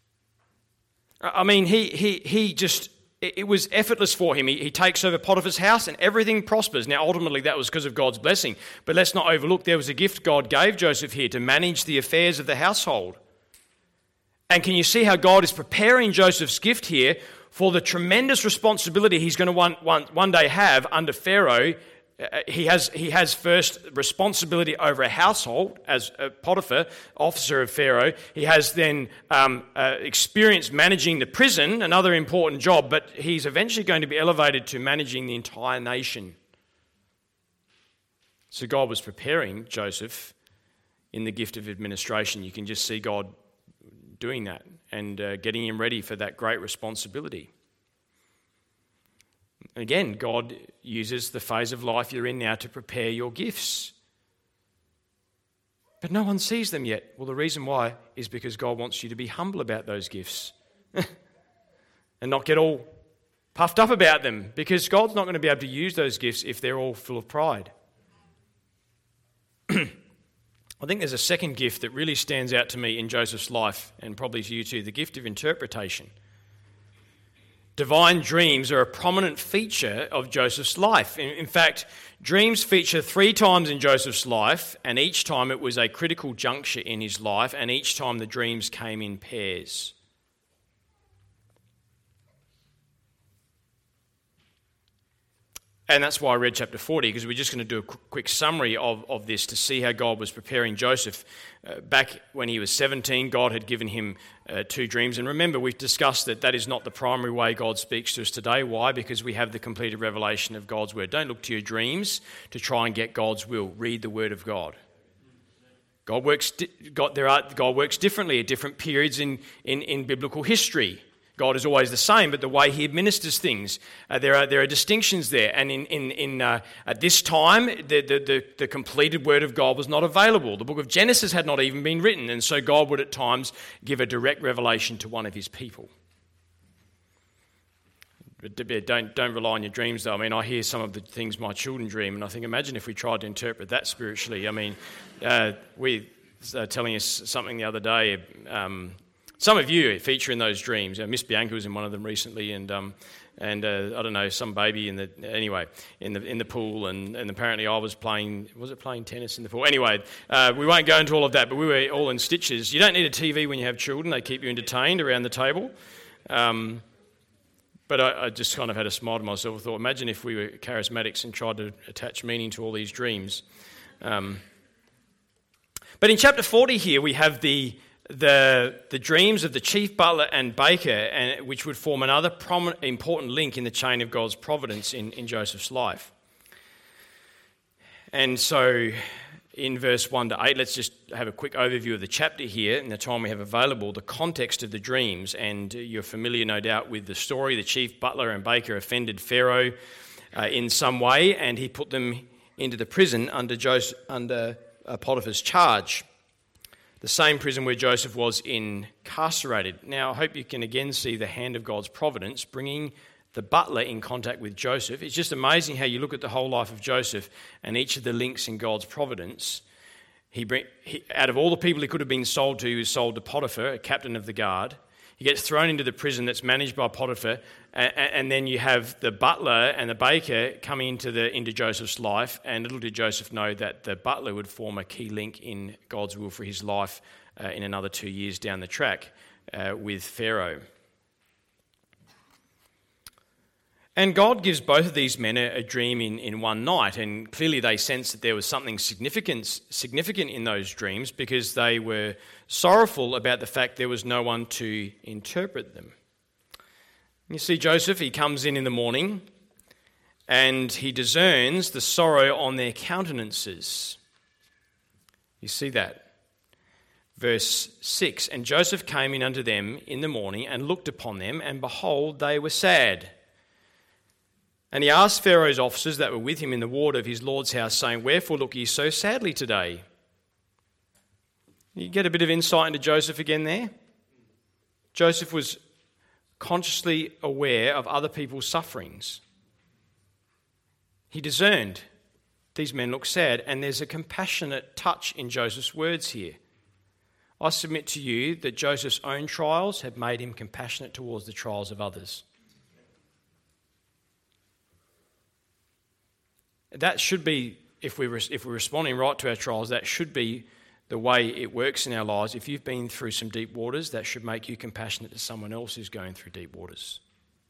I mean, he just, it was effortless for him. He takes over Potiphar's house and everything prospers. Now, ultimately, that was because of God's blessing. But let's not overlook there was a gift God gave Joseph here to manage the affairs of the household. And can you see how God is preparing Joseph's gift here for the tremendous responsibility he's going to one day have under Pharaoh? He has first responsibility over a household as a Potiphar, officer of Pharaoh. He has then experience managing the prison, another important job, but he's eventually going to be elevated to managing the entire nation. So God was preparing Joseph in the gift of administration. You can just see God doing that and getting him ready for that great responsibility. Again, God uses the phase of life you're in now to prepare your gifts. But no one sees them yet. Well, the reason why is because God wants you to be humble about those gifts and not get all puffed up about them, because God's not going to be able to use those gifts if they're all full of pride. I think there's a second gift that really stands out to me in Joseph's life, and probably to you too, the gift of interpretation. Divine dreams are a prominent feature of Joseph's life. In fact, dreams feature 3 times in Joseph's life, and each time it was a critical juncture in his life, and each time the dreams came in pairs. And that's why I read chapter 40, because we're just going to do a quick summary of this to see how God was preparing Joseph. Back when he was 17, God had given him 2 dreams. And remember, we've discussed that is not the primary way God speaks to us today. Why? Because we have the completed revelation of God's word. Don't look to your dreams to try and get God's will. Read the word of God. God works differently at different periods in biblical history. God is always the same, but the way he administers things, there are distinctions there. And at this time, the completed word of God was not available. The book of Genesis had not even been written, and so God would at times give a direct revelation to one of his people. But don't rely on your dreams, though. I mean, I hear some of the things my children dream, and I think, imagine if we tried to interpret that spiritually. I mean, we were telling us something the other day. Some of you feature in those dreams. Miss Bianca was in one of them recently, and I don't know, some baby in the pool, and apparently I was playing tennis in the pool? Anyway, we won't go into all of that, but we were all in stitches. You don't need a TV when you have children; they keep you entertained around the table. But I just kind of had a smile to myself. I thought, imagine if we were charismatics and tried to attach meaning to all these dreams. But in chapter 40 here, we have the dreams of the chief butler and baker, which would form another important link in the chain of God's providence in Joseph's life. And so in verse 1 to 8, let's just have a quick overview of the chapter here in the time we have available, the context of the dreams. And you're familiar, no doubt, with the story. The chief butler and baker offended Pharaoh in some way, and he put them into the prison under Potiphar's charge. The same prison where Joseph was incarcerated. Now, I hope you can again see the hand of God's providence bringing the butler in contact with Joseph. It's just amazing how you look at the whole life of Joseph and each of the links in God's providence. Out of all the people he could have been sold to, he was sold to Potiphar, a captain of the guard. He gets thrown into the prison that's managed by Potiphar, and then you have the butler and the baker coming into Joseph's life, and little did Joseph know that the butler would form a key link in God's will for his life in another 2 years down the track with Pharaoh. And God gives both of these men a dream in one night, and clearly they sensed that there was something significant in those dreams because they were sorrowful about the fact there was no one to interpret them. You see, Joseph, he comes in the morning and he discerns the sorrow on their countenances. You see that? Verse 6, and Joseph came in unto them in the morning and looked upon them, and behold, they were sad. And he asked Pharaoh's officers that were with him in the ward of his lord's house, saying, wherefore look ye so sadly today? You get a bit of insight into Joseph again there. Joseph was consciously aware of other people's sufferings. He discerned these men look sad, and there's a compassionate touch in Joseph's words here. I submit to you that Joseph's own trials have made him compassionate towards the trials of others. That should be, if we're responding right to our trials, that should be the way it works in our lives. If you've been through some deep waters, that should make you compassionate to someone else who's going through deep waters.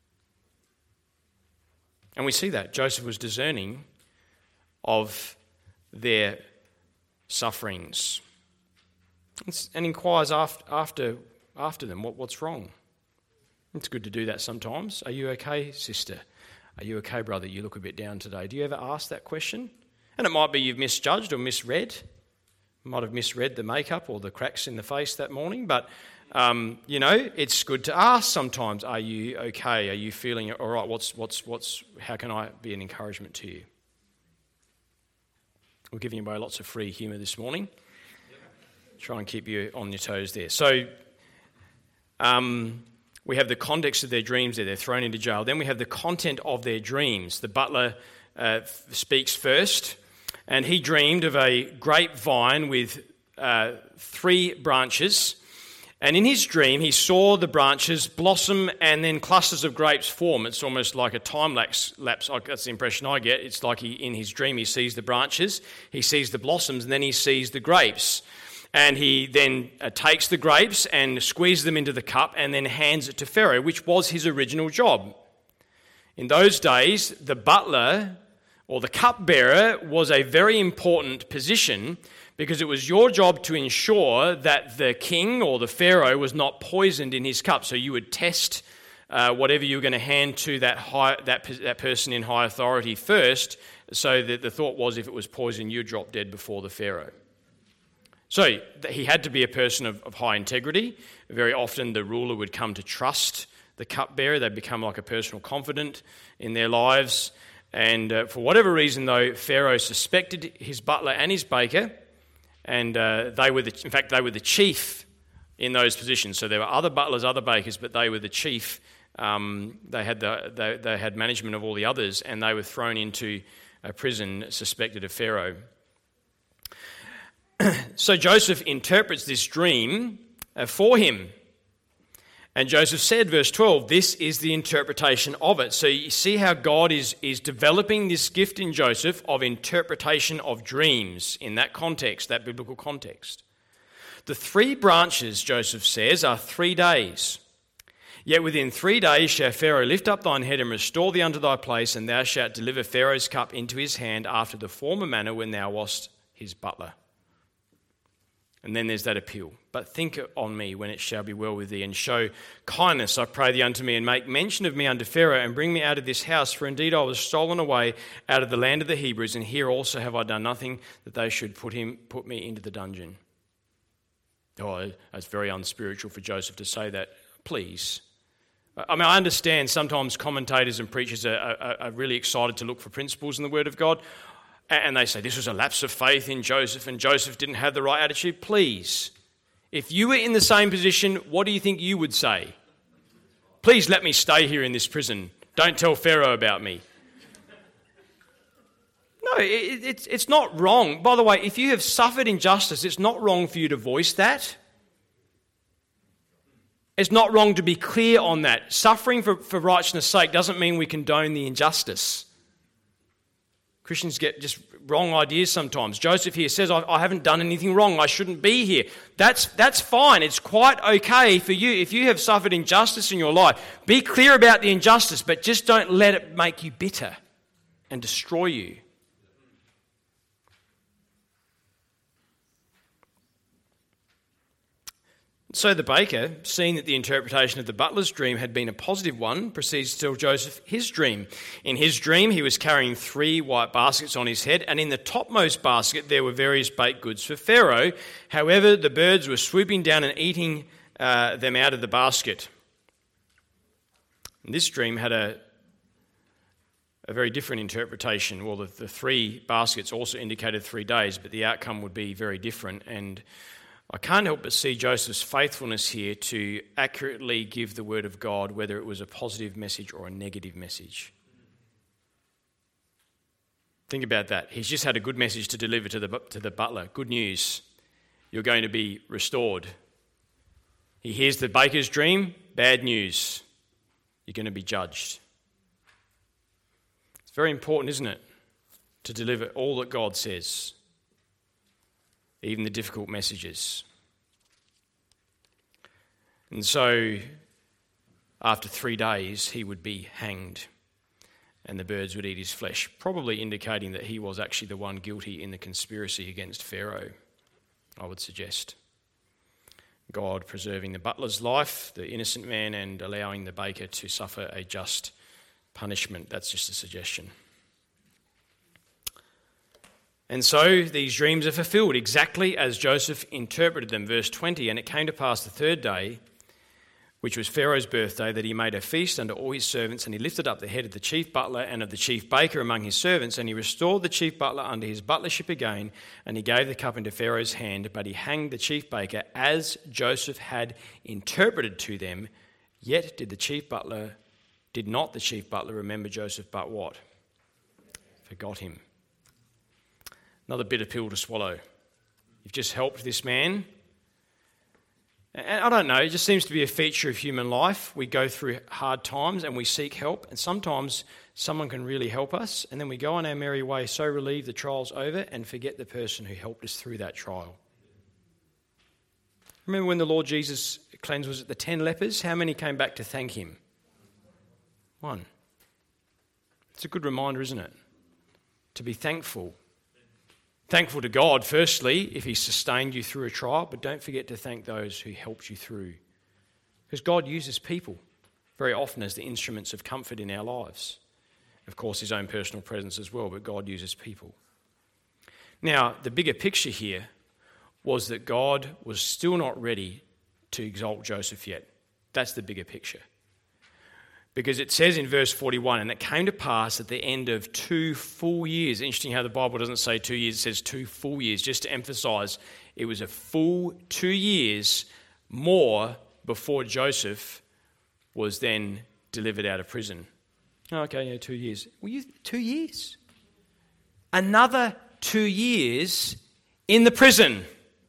And we see that. Joseph was discerning of their sufferings and inquires after them, what's wrong. It's good to do that sometimes. Are you okay, sister? Are you okay, brother? You look a bit down today. Do you ever ask that question? And it might be you've misjudged or misread. You might have misread the makeup or the cracks in the face that morning, but It's good to ask sometimes, are you okay? Are you feeling all right? How can I be an encouragement to you? We're giving away lots of free humour this morning. Try and keep you on your toes there. So we have the context of their dreams there. They're thrown into jail. Then we have the content of their dreams. The butler speaks first, and he dreamed of a grapevine with 3 branches. And in his dream, he saw the branches blossom and then clusters of grapes form. It's almost like a time lapse. That's the impression I get. It's like in his dream, he sees the branches, he sees the blossoms, and then he sees the grapes. And he then takes the grapes and squeezes them into the cup and then hands it to Pharaoh, which was his original job. In those days, the butler or the cupbearer was a very important position, because it was your job to ensure that the king or the Pharaoh was not poisoned in his cup. So you would test whatever you were going to hand to that person in high authority first, so that the thought was if it was poison, you'd drop dead before the Pharaoh. So he had to be a person of high integrity. Very often the ruler would come to trust the cupbearer. They'd become like a personal confidant in their lives. And for whatever reason, though, Pharaoh suspected his butler and his baker, and they were the chief in those positions. So there were other butlers, other bakers, but they were the chief. They had management of all the others, and they were thrown into a prison suspected of Pharaoh. So Joseph interprets this dream for him. And Joseph said, verse 12, this is the interpretation of it. So you see how God is developing this gift in Joseph of interpretation of dreams in that context, that biblical context. The 3 branches, Joseph says, are 3 days. Yet within 3 days shall Pharaoh lift up thine head and restore thee unto thy place, and thou shalt deliver Pharaoh's cup into his hand after the former manner when thou wast his butler. And then there's that appeal. But think on me when it shall be well with thee, and show kindness, I pray thee, unto me, and make mention of me unto Pharaoh, and bring me out of this house. For indeed I was stolen away out of the land of the Hebrews, and here also have I done nothing that they should put me into the dungeon. Oh, that's very unspiritual for Joseph to say that. Please. I mean, I understand sometimes commentators and preachers are really excited to look for principles in the Word of God. And they say this was a lapse of faith in Joseph, and Joseph didn't have the right attitude. Please, if you were in the same position, what do you think you would say? Please let me stay here in this prison. Don't tell Pharaoh about me. No, it's not wrong. By the way, if you have suffered injustice, it's not wrong for you to voice that. It's not wrong to be clear on that. Suffering for righteousness' sake doesn't mean we condone the injustice. Christians get just wrong ideas sometimes. Joseph here says, I haven't done anything wrong. I shouldn't be here. That's fine. It's quite okay for you. If you have suffered injustice in your life, be clear about the injustice, but just don't let it make you bitter and destroy you. So the baker, seeing that the interpretation of the butler's dream had been a positive one, proceeds to tell Joseph his dream. In his dream, he was carrying 3 white baskets on his head, and in the topmost basket there were various baked goods for Pharaoh. However, the birds were swooping down and eating them out of the basket. And this dream had a very different interpretation. Well, the 3 baskets also indicated 3 days, but the outcome would be very different. And I can't help but see Joseph's faithfulness here to accurately give the word of God, whether it was a positive message or a negative message. Think about that. He's just had a good message to deliver to the butler. Good news. You're going to be restored. He hears the baker's dream. Bad news. You're going to be judged. It's very important, isn't it, to deliver all that God says, even the difficult messages. And so, after 3 days, he would be hanged, and the birds would eat his flesh, probably indicating that he was actually the one guilty in the conspiracy against Pharaoh, I would suggest. God preserving the butler's life, the innocent man, and allowing the baker to suffer a just punishment. That's just a suggestion. And so these dreams are fulfilled exactly as Joseph interpreted them. Verse 20, and it came to pass the third day, which was Pharaoh's birthday, that he made a feast unto all his servants, and he lifted up the head of the chief butler and of the chief baker among his servants, and he restored the chief butler unto his butlership again, and he gave the cup into Pharaoh's hand, but he hanged the chief baker as Joseph had interpreted to them. Yet did not the chief butler remember Joseph, but what? Forgot him. Another bitter pill to swallow. You've just helped this man. And I don't know, it just seems to be a feature of human life. We go through hard times and we seek help, and sometimes someone can really help us, and then we go on our merry way, so relieved the trial's over, and forget the person who helped us through that trial. Remember when the Lord Jesus cleansed, was it the 10 lepers? How many came back to thank him? 1. It's a good reminder, isn't it? To be thankful. Thankful to God, firstly, if he sustained you through a trial, but don't forget to thank those who helped you through. Because God uses people very often as the instruments of comfort in our lives. Of course, his own personal presence as well, but God uses people. Now, the bigger picture here was that God was still not ready to exalt Joseph yet. That's the bigger picture. Because it says in verse 41, and it came to pass at the end of 2 full years. Interesting how the Bible doesn't say 2 years, it says 2 full years, just to emphasise it was a full 2 years more before Joseph was then delivered out of prison. Oh, okay, yeah, 2 years. 2 years? Another 2 years in the prison.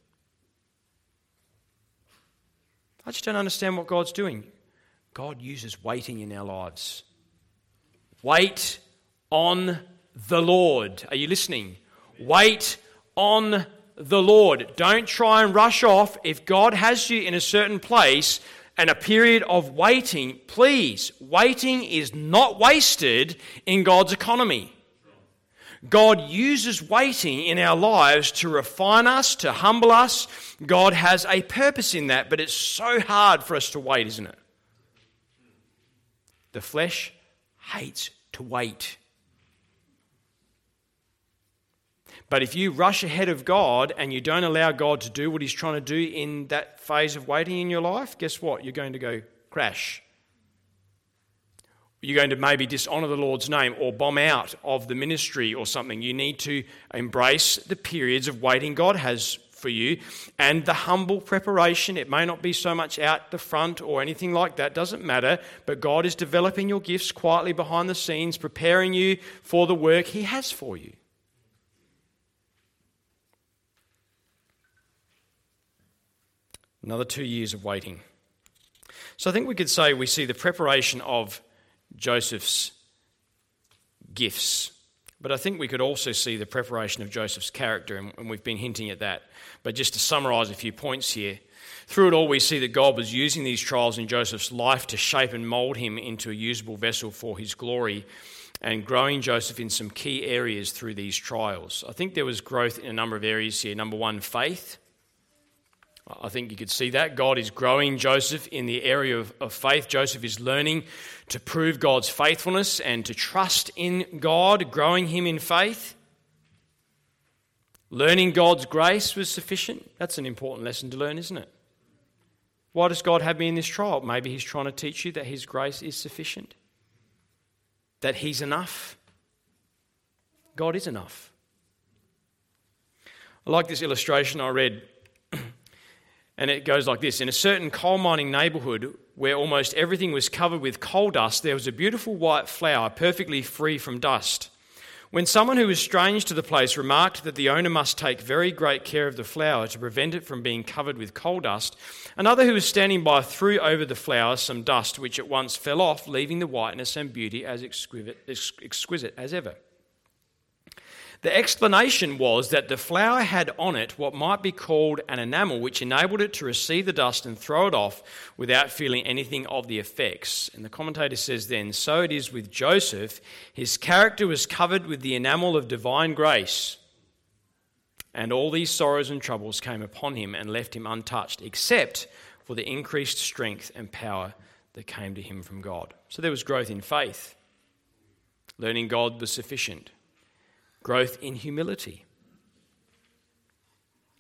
I just don't understand what God's doing. God uses waiting in our lives. Wait on the Lord. Are you listening? Wait on the Lord. Don't try and rush off. If God has you in a certain place and a period of waiting, please, waiting is not wasted in God's economy. God uses waiting in our lives to refine us, to humble us. God has a purpose in that, but it's so hard for us to wait, isn't it? The flesh hates to wait. But if you rush ahead of God and you don't allow God to do what he's trying to do in that phase of waiting in your life, guess what? You're going to go crash. You're going to maybe dishonour the Lord's name or bomb out of the ministry or something. You need to embrace the periods of waiting God has for you, and the humble preparation. It may not be so much out the front or anything like that, doesn't matter, but God is developing your gifts quietly behind the scenes, preparing you for the work he has for you. Another 2 years of waiting. So I think we could say we see the preparation of Joseph's gifts. But I think we could also see the preparation of Joseph's character, and we've been hinting at that. But just to summarise a few points here, through it all we see that God was using these trials in Joseph's life to shape and mould him into a usable vessel for his glory, and growing Joseph in some key areas through these trials. I think there was growth in a number of areas here. Number 1, faith. I think you could see that. God is growing Joseph in the area of faith. Joseph is learning to prove God's faithfulness and to trust in God, growing him in faith. Learning God's grace was sufficient. That's an important lesson to learn, isn't it? Why does God have me in this trial? Maybe he's trying to teach you that his grace is sufficient, that he's enough. God is enough. I like this illustration I read. And it goes like this. In a certain coal mining neighbourhood where almost everything was covered with coal dust, there was a beautiful white flower perfectly free from dust. When someone who was strange to the place remarked that the owner must take very great care of the flower to prevent it from being covered with coal dust, another who was standing by threw over the flower some dust which at once fell off, leaving the whiteness and beauty as exquisite as ever. The explanation was that the flower had on it what might be called an enamel, which enabled it to receive the dust and throw it off without feeling anything of the effects. And the commentator says then, so it is with Joseph. His character was covered with the enamel of divine grace, and all these sorrows and troubles came upon him and left him untouched, except for the increased strength and power that came to him from God. So there was growth in faith. Learning God was sufficient. Growth in humility.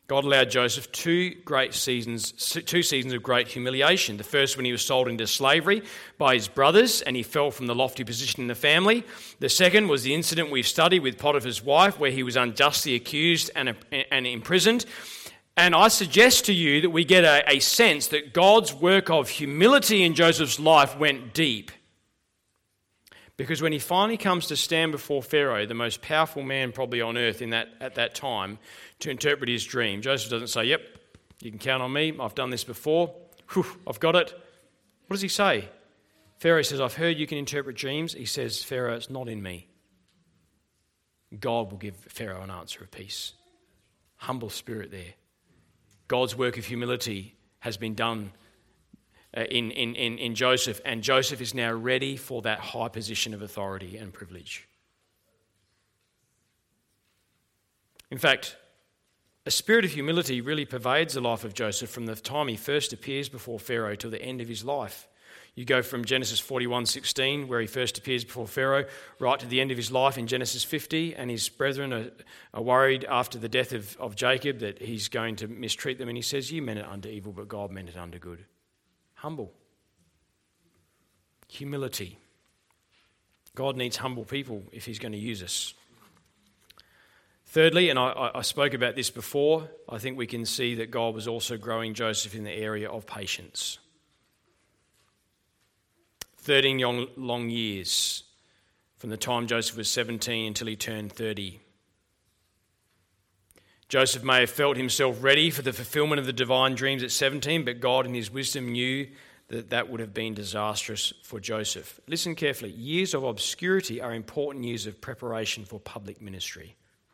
God allowed Joseph two seasons of great humiliation. The first when he was sold into slavery by his brothers and he fell from the lofty position in the family. The second was the incident we've studied with Potiphar's wife where he was unjustly accused and imprisoned. And I suggest to you that we get a sense that God's work of humility in Joseph's life went deep. Because when he finally comes to stand before Pharaoh, the most powerful man probably on earth at that time, to interpret his dream, Joseph doesn't say, "Yep, you can count on me, I've done this before, I've got it." What does he say? Pharaoh says, "I've heard you can interpret dreams." He says, "Pharaoh, it's not in me." God will give Pharaoh an answer of peace. Humble spirit there. God's work of humility has been done in Joseph, and Joseph is now ready for that high position of authority and privilege. In fact, a spirit of humility really pervades the life of Joseph from the time he first appears before Pharaoh till the end of his life. You go from Genesis 41:16, where he first appears before Pharaoh, right to the end of his life in Genesis 50, and his brethren are worried after the death of Jacob that he's going to mistreat them, and he says, "You meant it unto evil, but God meant it unto good." Humble. Humility. God needs humble people if he's going to use us. Thirdly, and I spoke about this before, I think we can see that God was also growing Joseph in the area of patience. 13 long years from the time Joseph was 17 until he turned 30. Joseph may have felt himself ready for the fulfillment of the divine dreams at 17, but God in his wisdom knew that would have been disastrous for Joseph. Listen carefully. Years of obscurity are important years of preparation for public ministry.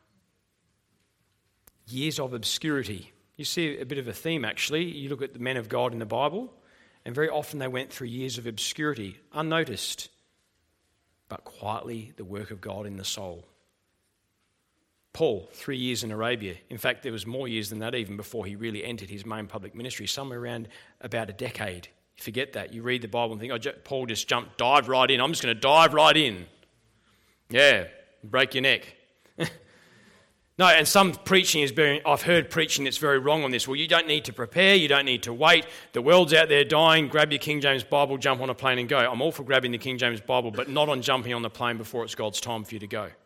Years of obscurity. You see a bit of a theme, actually. You look at the men of God in the Bible, and very often they went through years of obscurity, unnoticed, but quietly the work of God in the soul. Paul, 3 years in Arabia. In fact, there was more years than that even before he really entered his main public ministry, somewhere around about a decade. You forget that. You read the Bible and think, Paul just dived right in. I'm just going to dive right in. Yeah, break your neck. No, and some preaching I've heard preaching that's very wrong on this. Well, you don't need to prepare, you don't need to wait. The world's out there dying, grab your King James Bible, jump on a plane and go. I'm all for grabbing the King James Bible, but not on jumping on the plane before it's God's time for you to go.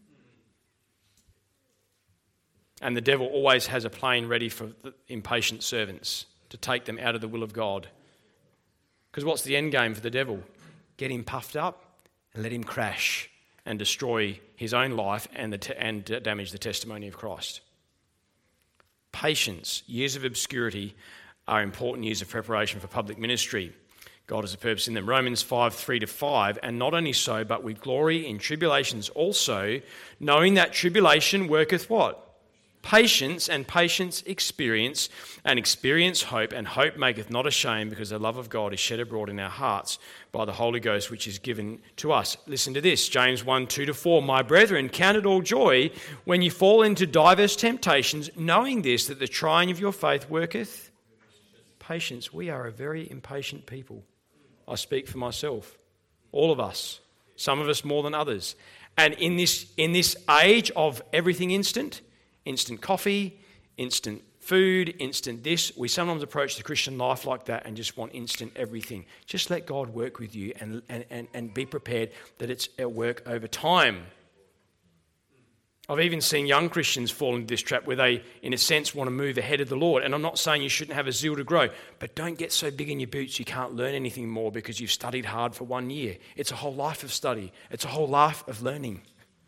And the devil always has a plane ready for the impatient servants to take them out of the will of God. Because what's the end game for the devil? Get him puffed up and let him crash and destroy his own life and damage the testimony of Christ. Patience, years of obscurity, are important years of preparation for public ministry. God has a purpose in them. Romans 5:3-5, and not only so, but we glory in tribulations also, knowing that tribulation worketh what? Patience, and patience experience, and experience hope, and hope maketh not ashamed, because the love of God is shed abroad in our hearts by the Holy Ghost, which is given to us. Listen to this, James 1:2-4. My brethren, count it all joy when you fall into diverse temptations, knowing this, that the trying of your faith worketh patience. We are a very impatient people. I speak for myself. All of us. Some of us more than others. And in this age of everything instant coffee, instant food, instant this. We sometimes approach the Christian life like that and just want instant everything. Just let God work with you and be prepared that it's at work over time. I've even seen young Christians fall into this trap where they, in a sense, want to move ahead of the Lord. And I'm not saying you shouldn't have a zeal to grow, but don't get so big in your boots you can't learn anything more because you've studied hard for 1 year. It's a whole life of study. It's a whole life of learning.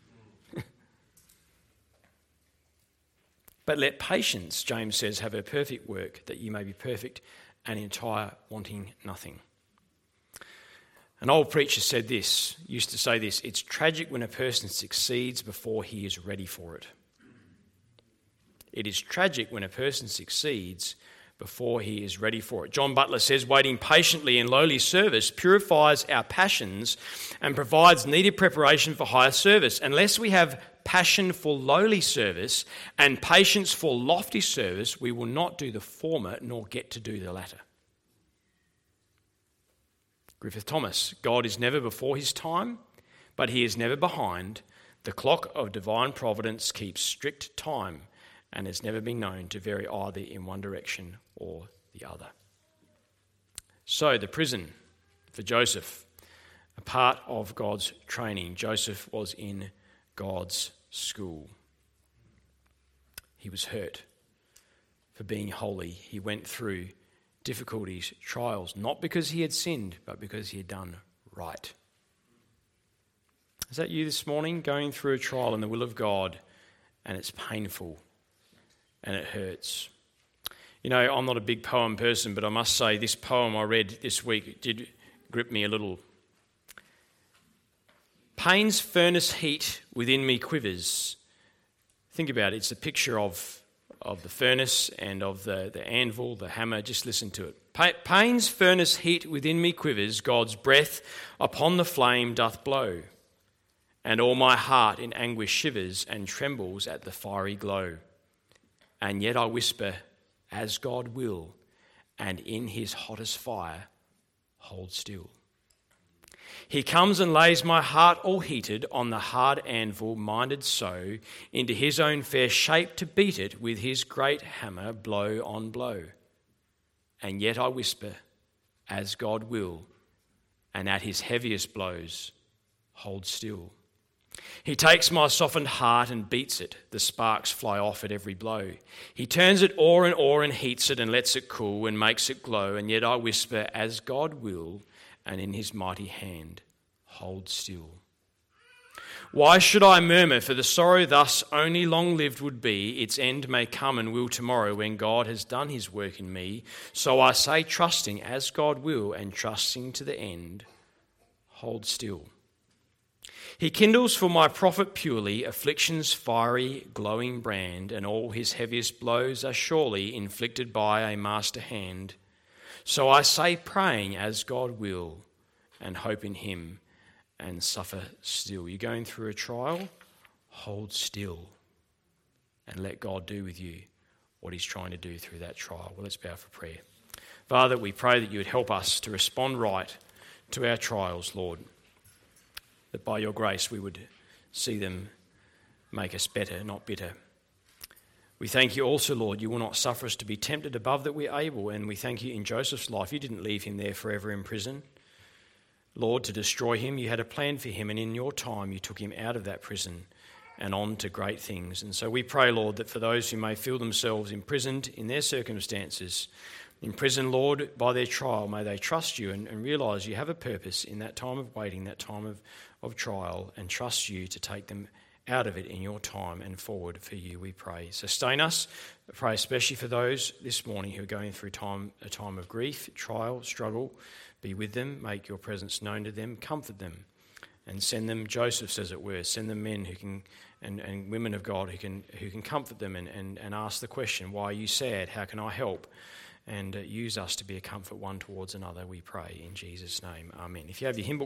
But let patience, James says, have a perfect work, that you may be perfect and entire, wanting nothing. An old preacher used to say this, it's tragic when a person succeeds before he is ready for it. It is tragic when a person succeeds before he is ready for it. John Butler says, waiting patiently in lowly service purifies our passions and provides needed preparation for higher service. Unless we have passion for lowly service and patience for lofty service, we will not do the former nor get to do the latter. Griffith Thomas, God is never before his time, but he is never behind. The clock of divine providence keeps strict time, and has never been known to vary either in one direction or the other. So the prison for Joseph, a part of God's training. Joseph was in God's school. He was hurt for being holy. He went through difficulties, trials, not because he had sinned, but because he had done right. Is that you this morning, going through a trial in the will of God, and it's painful and it hurts? You know, I'm not a big poem person, but I must say this poem I read this week did grip me a little. Pain's furnace heat within me quivers. Think about it. It's a picture of the furnace and of the anvil, the hammer. Just listen to it. Pain's furnace heat within me quivers. God's breath upon the flame doth blow. And all my heart in anguish shivers and trembles at the fiery glow. And yet I whisper, as God will, and in his hottest fire, hold still. He comes and lays my heart all heated on the hard anvil, minded so, into his own fair shape to beat it with his great hammer, blow on blow. And yet I whisper, as God will, and at his heaviest blows, hold still. He takes my softened heart and beats it. The sparks fly off at every blow. He turns it o'er and heats it and lets it cool and makes it glow. And yet I whisper, as God will, and in his mighty hand, hold still. Why should I murmur? For the sorrow thus only long-lived would be. Its end may come and will tomorrow when God has done his work in me. So I say, trusting as God will and trusting to the end, hold still. He kindles for my profit purely affliction's fiery, glowing brand, and all his heaviest blows are surely inflicted by a master hand. So I say, praying as God will, and hope in him, and suffer still. You're going through a trial? Hold still, and let God do with you what he's trying to do through that trial. Well, let's bow for prayer. Father, we pray that you would help us to respond right to our trials, Lord, that by your grace we would see them make us better, not bitter. We thank you also, Lord, you will not suffer us to be tempted above that we're able, and we thank you in Joseph's life. You didn't leave him there forever in prison, Lord, to destroy him. You had a plan for him, and in your time you took him out of that prison and on to great things. And so we pray, Lord, that for those who may feel themselves imprisoned in their circumstances, imprisoned, Lord, by their trial, may they trust you and realise you have a purpose in that time of waiting, that time of trial, and trust you to take them out of it in your time and forward for you, we pray. Sustain us. I pray especially for those this morning who are going through a time of grief, trial, struggle. Be with them, make your presence known to them, comfort them, and send them Josephs, as it were. Send them men who can and women of God who can comfort them and ask the question, why are you sad? How can I help? And use us to be a comfort one towards another, we pray in Jesus' name. Amen. If you have your hymn book